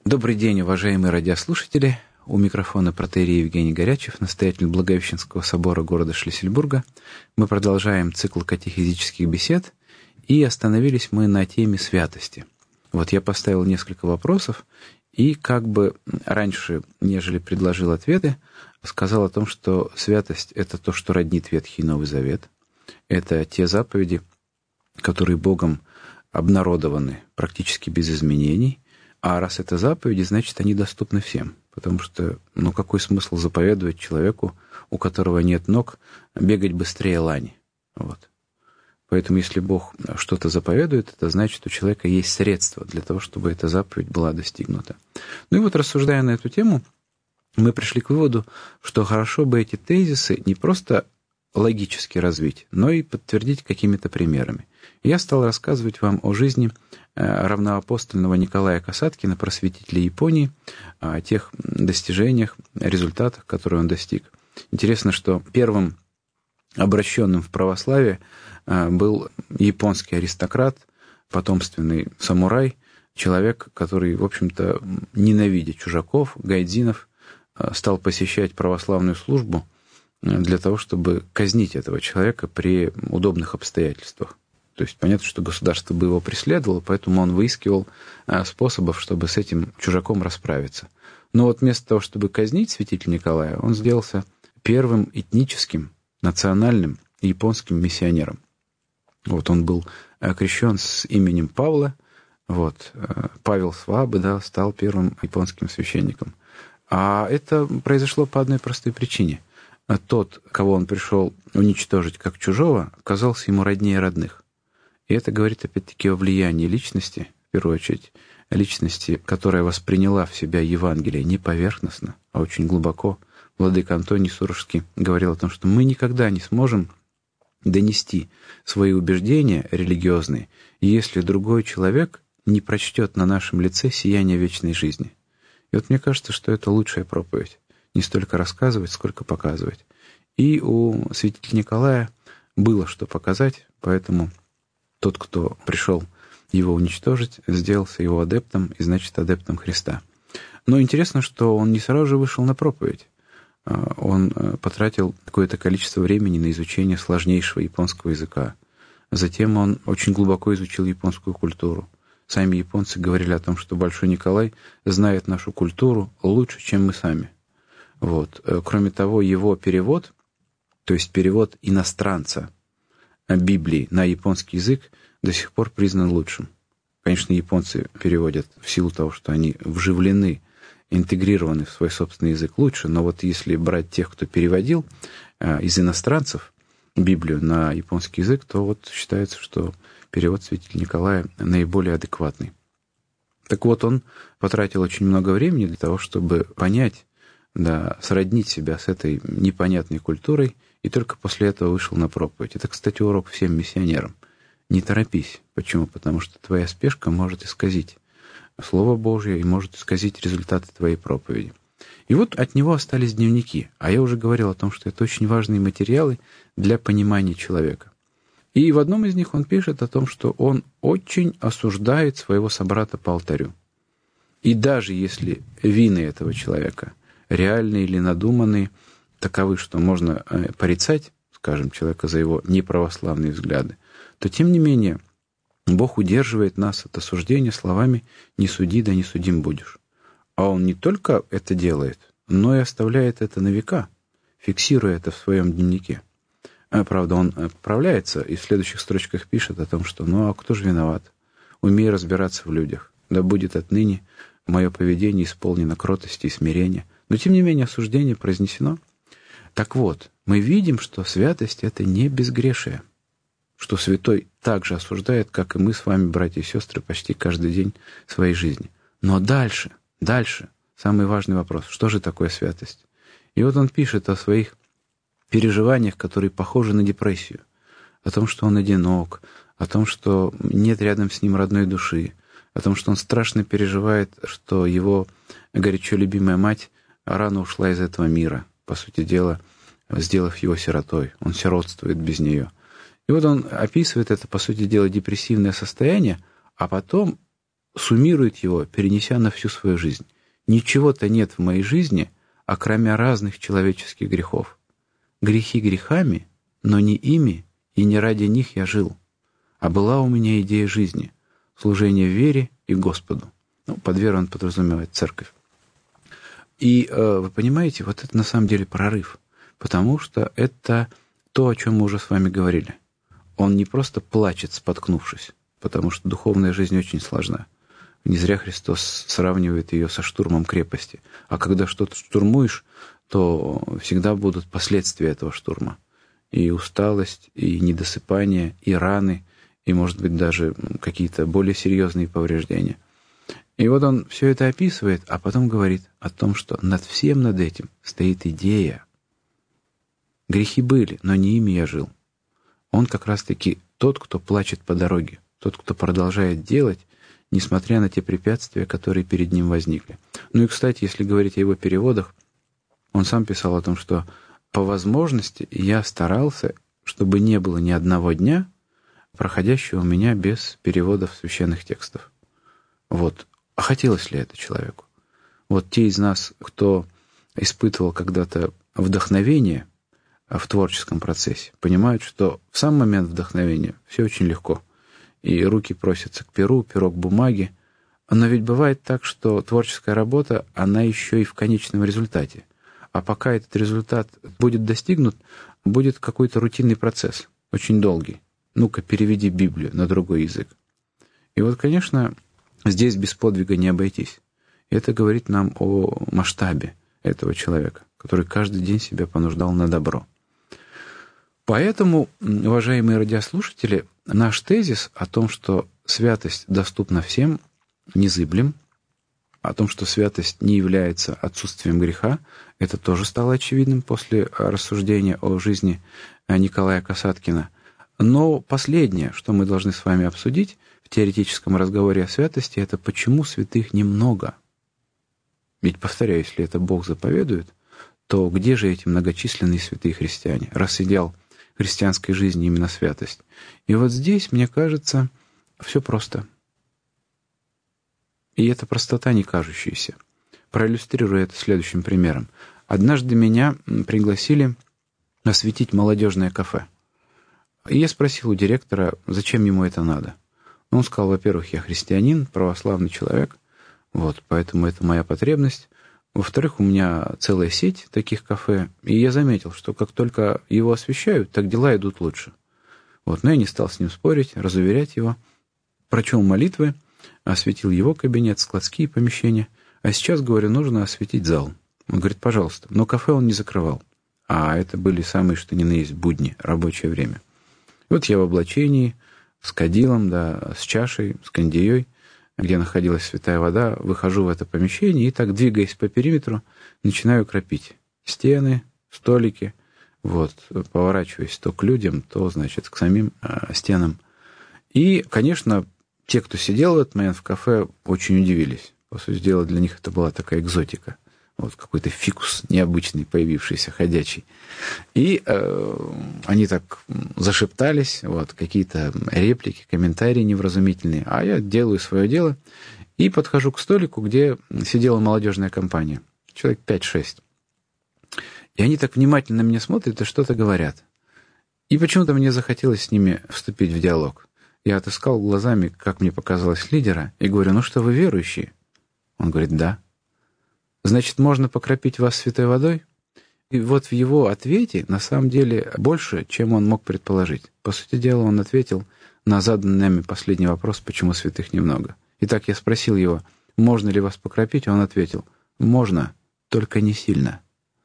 Добрый день, уважаемые радиослушатели. У микрофона протоиерей Евгений Горячев, настоятель Благовещенского собора города Шлиссельбурга. Мы продолжаем цикл катехизических бесед, и остановились мы на теме святости. Вот я поставил несколько вопросов, и как бы раньше, нежели предложил ответы, сказал о том, что святость — это то, что роднит Ветхий и Новый Завет. Это те заповеди, которые Богом обнародованы практически без изменений. А раз это заповеди, значит, они доступны всем. Потому что, какой смысл заповедовать человеку, у которого нет ног, бегать быстрее лани? Вот. Поэтому, если Бог что-то заповедует, это значит, у человека есть средства для того, чтобы эта заповедь была достигнута. Ну и вот, рассуждая на эту тему, мы пришли к выводу, что хорошо бы эти тезисы не просто логически развить, но и подтвердить какими-то примерами. И я стал рассказывать вам о жизни равноапостольного Николая Касаткина, просветителя Японии, о тех достижениях, результатах, которые он достиг. Интересно, что первым обращенным в православие был японский аристократ, потомственный самурай, человек, который, в общем-то, ненавидя чужаков, гайдзинов, стал посещать православную службу для того, чтобы казнить этого человека при удобных обстоятельствах. То есть понятно, что государство бы его преследовало, поэтому он выискивал способов, чтобы с этим чужаком расправиться. Но вот вместо того, чтобы казнить святителя Николая, он сделался первым этническим, национальным японским миссионером. Вот он был крещен с именем Павла. Вот, Павел Свабы, стал первым японским священником. А это произошло по одной простой причине. Тот, кого он пришел уничтожить как чужого, оказался ему роднее родных. И это говорит, опять-таки, о влиянии личности, в первую очередь, личности, которая восприняла в себя Евангелие не поверхностно, а очень глубоко. Владыка Антоний Сурожский говорил о том, что мы никогда не сможем донести свои убеждения религиозные, если другой человек не прочтет на нашем лице сияние вечной жизни. И вот мне кажется, что это лучшая проповедь. Не столько рассказывать, сколько показывать. И у святителя Николая было что показать, поэтому тот, кто пришел его уничтожить, сделался его адептом, и значит адептом Христа. Но интересно, что он не сразу же вышел на проповедь. Он потратил какое-то количество времени на изучение сложнейшего японского языка. Затем он очень глубоко изучил японскую культуру. Сами японцы говорили о том, что Большой Николай знает нашу культуру лучше, чем мы сами. Вот. Кроме того, его перевод, то есть перевод иностранца Библии на японский язык, до сих пор признан лучшим. Конечно, японцы переводят в силу того, что они вживлены, интегрированы в свой собственный язык лучше, но вот если брать тех, кто переводил из иностранцев Библию на японский язык, то вот считается, что перевод святителя Николая наиболее адекватный. Так вот, он потратил очень много времени для того, чтобы понять, сроднить себя с этой непонятной культурой, и только после этого вышел на проповедь. Это, кстати, урок всем миссионерам. Не торопись. Почему? Потому что твоя спешка может исказить Слово Божье и может исказить результаты твоей проповеди. И вот от него остались дневники. А я уже говорил о том, что это очень важные материалы для понимания человека. И в одном из них он пишет о том, что он очень осуждает своего собрата по алтарю. И даже если вины этого человека реальные или надуманные, таковы, что можно порицать, скажем, человека за его неправославные взгляды, то, тем не менее, Бог удерживает нас от осуждения словами «не суди, да не судим будешь». А Он не только это делает, но и оставляет это на века, фиксируя это в своем дневнике. Правда, он поправляется и в следующих строчках пишет о том, что а кто же виноват? Умей разбираться в людях. Да будет отныне мое поведение исполнено кротости и смирения. Но, тем не менее, осуждение произнесено. Так вот, мы видим, что святость — это не безгрешие, что святой так же осуждает, как и мы с вами, братья и сестры, почти каждый день своей жизни. Но дальше, самый важный вопрос, что же такое святость? И вот он пишет о своих переживаниях, которые похожи на депрессию, о том, что он одинок, о том, что нет рядом с ним родной души, о том, что он страшно переживает, что его горячо любимая мать рано ушла из этого мира, по сути дела, сделав его сиротой. Он сиротствует без нее. И вот он описывает это, по сути дела, депрессивное состояние, а потом суммирует его, перенеся на всю свою жизнь. Ничего-то нет в моей жизни, окромя разных человеческих грехов. Грехи грехами, но не ими и не ради них я жил. А была у меня идея жизни, служение вере и Господу. Под верой он подразумевает церковь. И вы понимаете, вот это на самом деле прорыв, потому что это то, о чем мы уже с вами говорили. Он не просто плачет, споткнувшись, потому что духовная жизнь очень сложна. Не зря Христос сравнивает ее со штурмом крепости. А когда что-то штурмуешь, то всегда будут последствия этого штурма. И усталость, и недосыпание, и раны, и, может быть, даже какие-то более серьезные повреждения. И вот он все это описывает, а потом говорит о том, что над всем над этим стоит идея. Грехи были, но не ими я жил. Он как раз-таки тот, кто плачет по дороге, тот, кто продолжает делать, несмотря на те препятствия, которые перед ним возникли. Ну и, кстати, если говорить о его переводах, он сам писал о том, что по возможности я старался, чтобы не было ни одного дня, проходящего у меня без переводов священных текстов. Вот. А хотелось ли это человеку? Вот те из нас, кто испытывал когда-то вдохновение в творческом процессе, понимают, что в сам момент вдохновения все очень легко. И руки просятся к перу, перо к бумаге. Но ведь бывает так, что творческая работа, она еще и в конечном результате. А пока этот результат будет достигнут, будет какой-то рутинный процесс, очень долгий. Ну-ка, переведи Библию на другой язык. И вот, конечно, здесь без подвига не обойтись. И это говорит нам о масштабе этого человека, который каждый день себя понуждал на добро. Поэтому, уважаемые радиослушатели, наш тезис о том, что святость доступна всем, незыблем, о том, что святость не является отсутствием греха, это тоже стало очевидным после рассуждения о жизни Николая Касаткина. Но последнее, что мы должны с вами обсудить в теоретическом разговоре о святости, это почему святых немного. Ведь, повторяю, если это Бог заповедует, то где же эти многочисленные святые христиане, раз идеал христианской жизни именно святость? И вот здесь, мне кажется, все просто. И эта простота не кажущаяся. Проиллюстрирую это следующим примером. Однажды меня пригласили осветить молодежное кафе. И я спросил у директора, зачем ему это надо. Он сказал, во-первых, я христианин, православный человек, вот, поэтому это моя потребность. Во-вторых, у меня целая сеть таких кафе, и я заметил, что как только его освещают, так дела идут лучше. Вот, но я не стал с ним спорить, разуверять его. Прочел молитвы, осветил его кабинет, складские помещения, а сейчас, говорю, нужно осветить зал. Он говорит, пожалуйста, но кафе он не закрывал. А это были самые, что ни на есть, будни, рабочее время. И вот я в облачении, с кадилом, да, с чашей, с кандией, где находилась святая вода, выхожу в это помещение и так, двигаясь по периметру, начинаю кропить стены, столики, вот, поворачиваясь то к людям, то, значит, к самим стенам. И, конечно, те, кто сидел в этот момент в кафе, очень удивились. По сути дела, для них это была такая экзотика. Вот какой-то фикус необычный, появившийся, ходячий. И они так зашептались, вот, какие-то реплики, комментарии невразумительные. А я делаю свое дело и подхожу к столику, где сидела молодежная компания. Человек 5-6. И они так внимательно на меня смотрят и что-то говорят. И почему-то мне захотелось с ними вступить в диалог. Я отыскал глазами, как мне показалось, лидера, и говорю, ну что, вы верующие? Он говорит, да. Значит, можно покропить вас святой водой? И вот в его ответе, на самом деле, больше, чем он мог предположить. По сути дела, он ответил на заданный нами последний вопрос, почему святых немного. Итак, я спросил его, можно ли вас покропить? Он ответил, можно, только не сильно.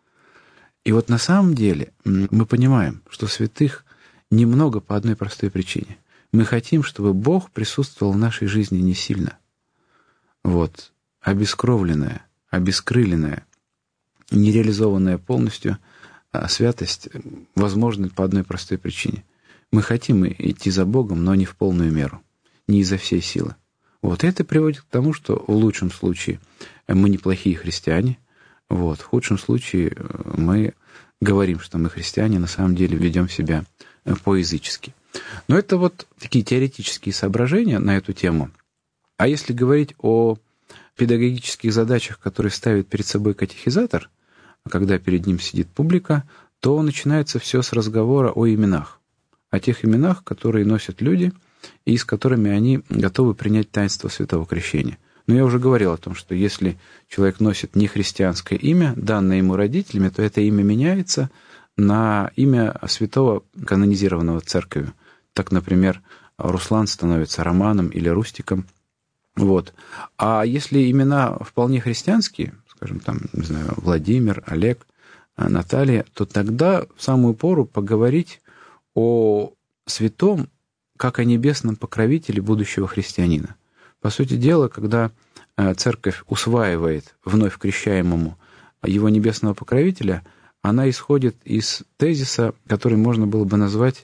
И вот на самом деле мы понимаем, что святых немного по одной простой причине. Мы хотим, чтобы Бог присутствовал в нашей жизни не сильно. Вот, обескровленная, обескрыленная, нереализованная полностью святость возможна по одной простой причине. Мы хотим идти за Богом, но не в полную меру, не изо всей силы. Вот это приводит к тому, что в лучшем случае мы неплохие христиане, вот, в худшем случае мы говорим, что мы христиане, на самом деле ведем себя по-язычески. Но это вот такие теоретические соображения на эту тему. А если говорить о педагогических задачах, которые ставит перед собой катехизатор, когда перед ним сидит публика, то начинается все с разговора о именах. О тех именах, которые носят люди, и с которыми они готовы принять таинство Святого Крещения. Но я уже говорил о том, что если человек носит нехристианское имя, данное ему родителями, то это имя меняется на имя святого, канонизированного церковью. Так, например, Руслан становится Романом или Рустиком. Вот. А если имена вполне христианские, скажем, там, не знаю, Владимир, Олег, Наталья, то тогда в самую пору поговорить о святом, как о небесном покровителе будущего христианина. По сути дела, когда церковь усваивает вновь крещаемому его небесного покровителя, она исходит из тезиса, который можно было бы назвать,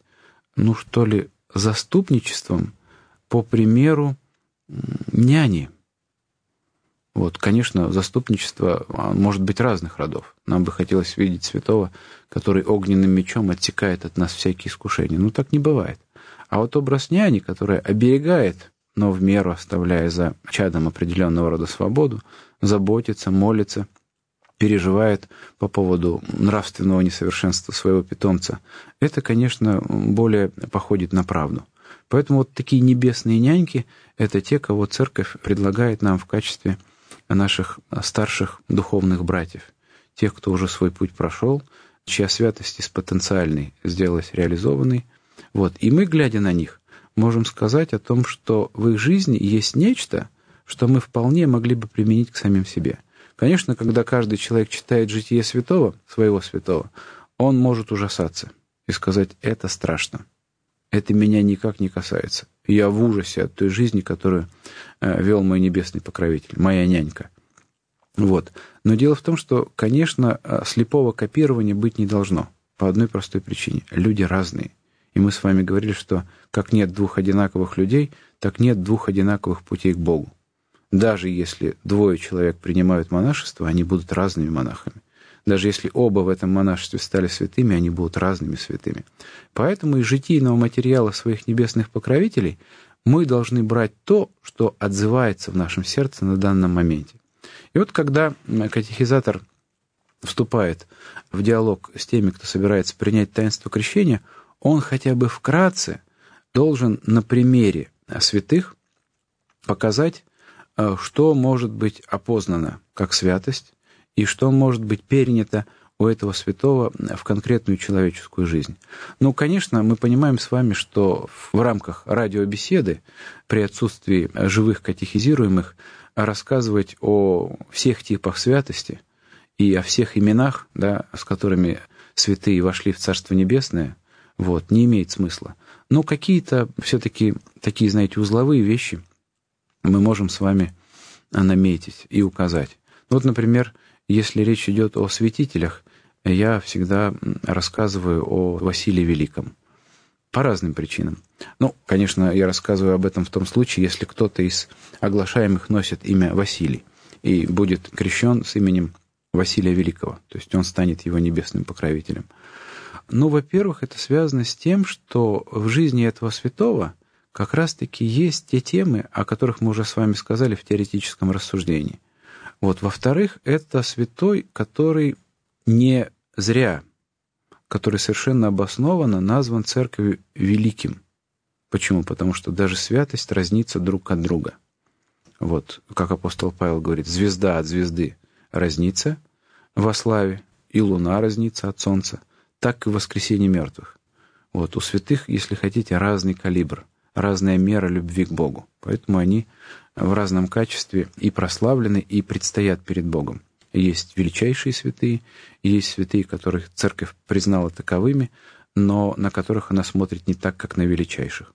заступничеством по примеру няни. Вот, конечно, заступничество может быть разных родов. Нам бы хотелось видеть святого, который огненным мечом отсекает от нас всякие искушения. Но так не бывает. А вот образ няни, которая оберегает, но в меру оставляя за чадом определенного рода свободу, заботится, молится, переживает по поводу нравственного несовершенства своего питомца, это, конечно, более походит на правду. Поэтому вот такие небесные няньки — это те, кого Церковь предлагает нам в качестве наших старших духовных братьев, тех, кто уже свой путь прошел, чья святость из потенциальной сделалась реализованной. Вот. И мы, глядя на них, можем сказать о том, что в их жизни есть нечто, что мы вполне могли бы применить к самим себе. Конечно, когда каждый человек читает житие святого, своего святого, он может ужасаться и сказать: это страшно, это меня никак не касается. Я в ужасе от той жизни, которую вел мой небесный покровитель, моя нянька. Вот. Но дело в том, что, конечно, слепого копирования быть не должно. По одной простой причине. Люди разные. И мы с вами говорили, что как нет двух одинаковых людей, так нет двух одинаковых путей к Богу. Даже если двое человек принимают монашество, они будут разными монахами. Даже если оба в этом монашестве стали святыми, они будут разными святыми. Поэтому из житийного материала своих небесных покровителей мы должны брать то, что отзывается в нашем сердце на данном моменте. И вот когда катехизатор вступает в диалог с теми, кто собирается принять таинство крещения, он хотя бы вкратце должен на примере святых показать, что может быть опознано как святость и что может быть перенято у этого святого в конкретную человеческую жизнь. Ну, конечно, мы понимаем с вами, что в рамках радиобеседы, при отсутствии живых катехизируемых, рассказывать о всех типах святости и о всех именах, да, с которыми святые вошли в Царство Небесное, вот, не имеет смысла. Но какие-то все-таки такие, знаете, узловые вещи мы можем с вами наметить и указать. Вот, например, если речь идет о святителях, я всегда рассказываю о Василии Великом. По разным причинам. Ну, конечно, я рассказываю об этом в том случае, если кто-то из оглашаемых носит имя Василий и будет крещен с именем Василия Великого, то есть он станет его небесным покровителем. Ну, во-первых, это связано с тем, что в жизни этого святого как раз-таки есть те темы, о которых мы уже с вами сказали в теоретическом рассуждении. Вот. Во-вторых, это святой, который не зря, который совершенно обоснованно назван Церковью великим. Почему? Потому что даже святость разнится друг от друга. Вот, как апостол Павел говорит, звезда от звезды разнится во славе, и луна разнится от солнца, так и в воскресении мертвых. Вот, у святых, если хотите, разный калибр, разная мера любви к Богу. Поэтому они в разном качестве и прославлены, и предстоят перед Богом. Есть величайшие святые, есть святые, которых Церковь признала таковыми, но на которых она смотрит не так, как на величайших.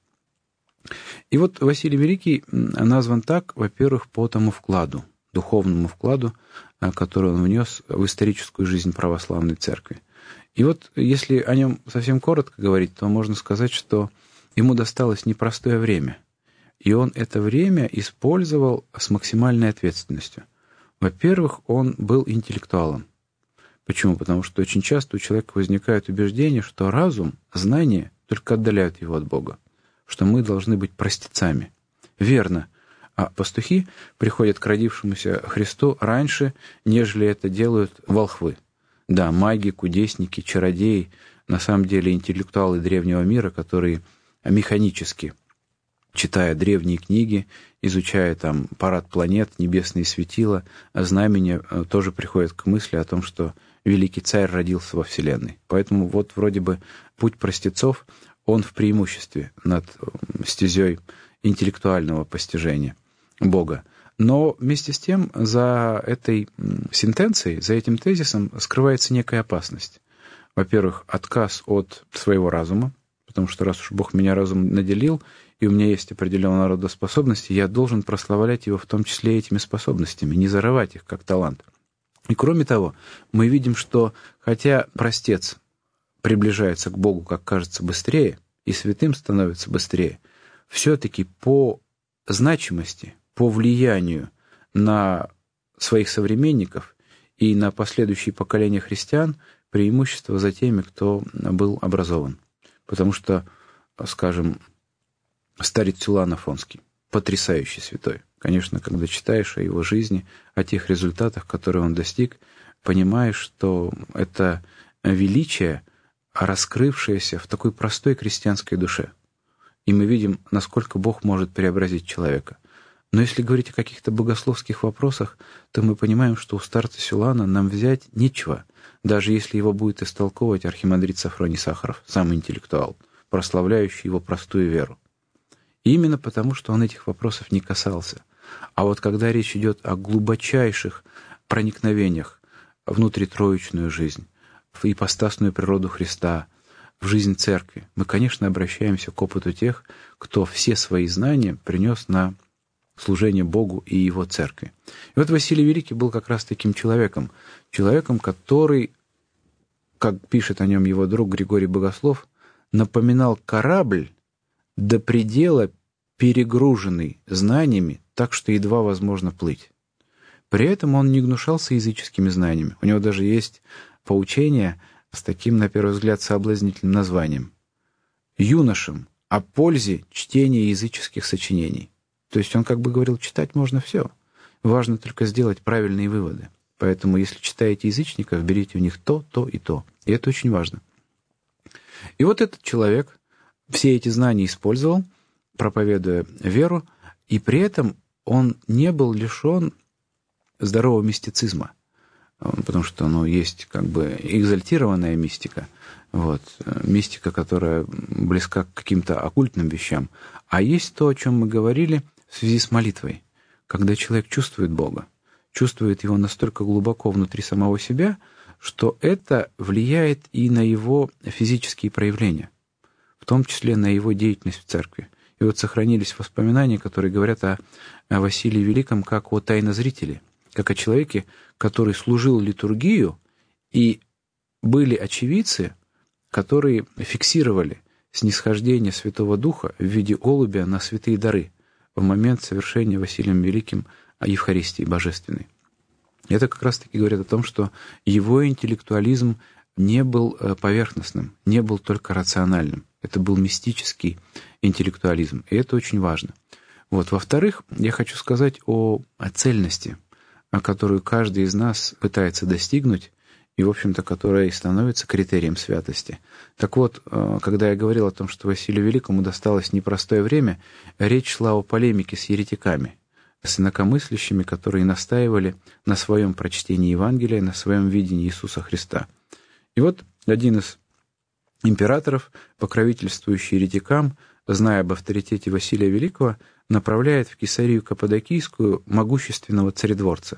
И вот Василий Великий назван так, во-первых, по тому вкладу, духовному вкладу, который он внес в историческую жизнь православной Церкви. И вот если о нем совсем коротко говорить, то можно сказать, что ему досталось непростое время, и он это время использовал с максимальной ответственностью. Во-первых, он был интеллектуалом. Почему? Потому что очень часто у человека возникает убеждение, что разум, знания только отдаляют его от Бога, что мы должны быть простецами. Верно, А пастухи приходят к родившемуся Христу раньше, нежели это делают волхвы. Да, маги, кудесники, чародеи, на самом деле интеллектуалы древнего мира, которые механически, читая древние книги, изучая там парад планет, небесные светила, знамения, тоже приходят к мысли о том, что великий царь родился во Вселенной. Поэтому вот вроде бы путь простецов, он в преимуществе над стезей интеллектуального постижения Бога. Но вместе с тем за этой сентенцией, за этим тезисом скрывается некая опасность. Во-первых, отказ от своего разума, потому что раз уж Бог меня разумом наделил, и у меня есть определенного рода способности, я должен прославлять его в том числе этими способностями, не зарывать их как талант. И кроме того, мы видим, что хотя простец приближается к Богу, как кажется, быстрее, и святым становится быстрее, все-таки по значимости, по влиянию на своих современников и на последующие поколения христиан преимущество за теми, кто был образован. Потому что, скажем, старец Силуан Афонский, потрясающий святой. Конечно, когда читаешь о его жизни, о тех результатах, которые он достиг, понимаешь, что это величие, раскрывшееся в такой простой крестьянской душе. И мы видим, насколько Бог может преобразить человека. Но если говорить о каких-то богословских вопросах, то мы понимаем, что у старца Силуана нам взять нечего, даже если его будет истолковывать архимандрит Сафроний Сахаров, самый интеллектуал, прославляющий его простую веру. И именно потому, что он этих вопросов не касался. А вот когда речь идет о глубочайших проникновениях в внутритроичную жизнь, в ипостасную природу Христа, в жизнь Церкви, мы, конечно, обращаемся к опыту тех, кто все свои знания принес на служение Богу и Его Церкви. И вот Василий Великий был как раз таким человеком, который, как пишет о нем его друг Григорий Богослов, напоминал корабль до предела перегруженный знаниями, так что едва возможно плыть. При этом он не гнушался языческими знаниями. У него даже есть поучение с таким, на первый взгляд, соблазнительным названием «Юношам о пользе чтения языческих сочинений». То есть он как бы говорил, читать можно все. Важно только сделать правильные выводы. Поэтому, если читаете язычников, берите у них то и то. И это очень важно. И вот этот человек все эти знания использовал, проповедуя веру, и при этом он не был лишен здорового мистицизма. Потому что, есть как бы экзальтированная мистика, мистика, которая близка к каким-то оккультным вещам. А есть то, о чем мы говорили в связи с молитвой, когда человек чувствует Бога, чувствует Его настолько глубоко внутри самого себя, что это влияет и на его физические проявления, в том числе на его деятельность в церкви. И вот сохранились воспоминания, которые говорят о Василии Великом как о тайнозрителе, как о человеке, который служил литургию, и были очевидцы, которые фиксировали снисхождение Святого Духа в виде голубя на святые дары в момент совершения Василием Великим Евхаристии Божественной. Это как раз-таки говорит о том, что его интеллектуализм не был поверхностным, не был только рациональным. Это был мистический интеллектуализм, и это очень важно. Во-вторых, я хочу сказать о цельности, которую каждый из нас пытается достигнуть, и, в общем-то, которая и становится критерием святости. Так вот, когда я говорил о том, что Василию Великому досталось непростое время, речь шла о полемике с еретиками, с инакомыслящими, которые настаивали на своем прочтении Евангелия, на своем видении Иисуса Христа. И вот один из императоров, покровительствующий еретикам, зная об авторитете Василия Великого, направляет в Кесарию Каппадокийскую могущественного царедворца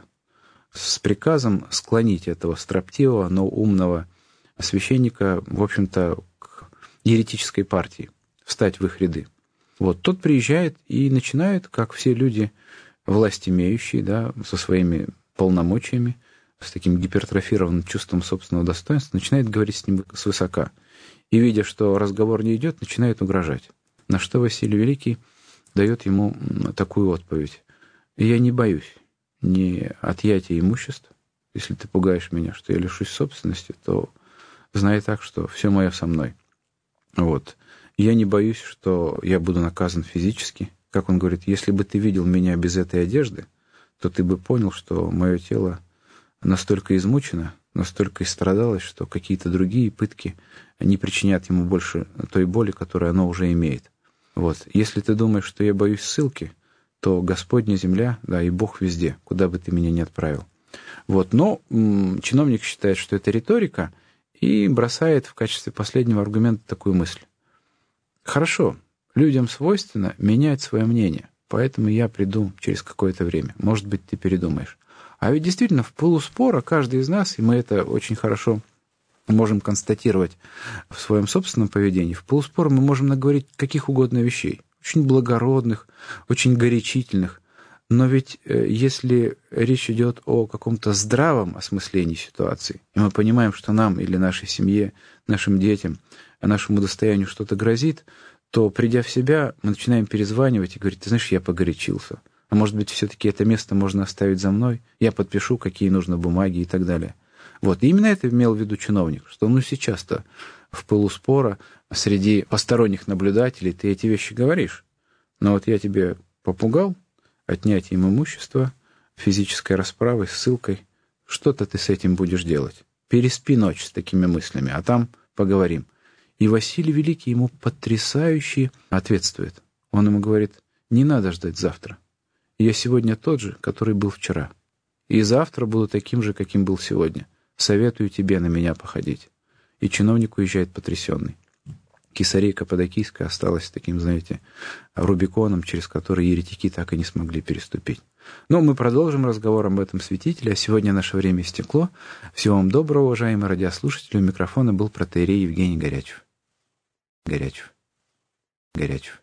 с приказом склонить этого строптивого, но умного священника, в общем-то, к еретической партии, встать в их ряды. Тот приезжает и начинает, как все люди власть имеющие, со своими полномочиями, с таким гипертрофированным чувством собственного достоинства, начинает говорить с ним свысока. И, видя, что разговор не идет, начинает угрожать. На что Василий Великий дает ему такую отповедь: «Я не боюсь ни отъятия имуществ. Если ты пугаешь меня, что я лишусь собственности, то знай так, что все мое со мной. Я не боюсь, что я буду наказан физически, как он говорит, если бы ты видел меня без этой одежды, то ты бы понял, что мое тело настолько измучено, настолько истрадалось, что какие-то другие пытки не причинят ему больше той боли, которую оно уже имеет. Вот. Если ты думаешь, что я боюсь ссылки, то Господня земля, да, и Бог везде, куда бы ты меня ни отправил. Вот. Но чиновник считает, что это риторика, и бросает в качестве последнего аргумента такую мысль. Хорошо, людям свойственно менять свое мнение, поэтому я приду через какое-то время. Может быть, ты передумаешь. А ведь действительно в пылу спора каждый из нас, и мы это очень хорошо можем констатировать в своем собственном поведении, в пылу спора мы можем наговорить каких угодно вещей, очень благородных, очень горячительных. Но ведь если речь идет о каком-то здравом осмыслении ситуации, и мы понимаем, что нам или нашей семье, нашим детям, нашему достоянию что-то грозит, то, придя в себя, мы начинаем перезванивать и говорить: ты знаешь, я погорячился. А может быть, все-таки это место можно оставить за мной? Я подпишу, какие нужно бумаги и так далее. Вот. И именно это имел в виду чиновник, что сейчас-то в пылу спора среди посторонних наблюдателей ты эти вещи говоришь. Но вот я тебе попугал отнятием имущества, физической расправой, ссылкой. Что-то ты с этим будешь делать. Переспи ночь с такими мыслями, а там поговорим. И Василий Великий ему потрясающе ответствует. Он ему говорит: не надо ждать завтра. Я сегодня тот же, который был вчера. И завтра буду таким же, каким был сегодня. Советую тебе на меня походить. И чиновник уезжает потрясенный. Кесария Каппадокийская осталась таким, знаете, рубиконом, через который еретики так и не смогли переступить. Но мы продолжим разговор об этом святителе, а сегодня наше время истекло. Всего вам доброго, уважаемые радиослушатели. У микрофона был протоиерей Евгений Горячев. Горячев.